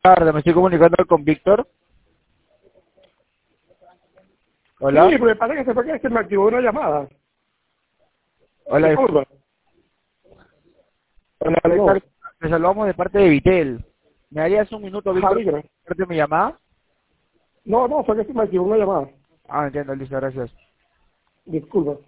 tardes, me estoy comunicando con Víctor. Hola. Sí, pero me parece que se fue que se me activó una llamada. Hola, Disculpa. hola, No, Víctor. Te saludamos de parte de Vitel. ¿Me darías un minuto, Víctor, Javier. para hacerte mi llamada? No, fue que se me activó una llamada. Ah, entiendo, listo, gracias. Disculpa.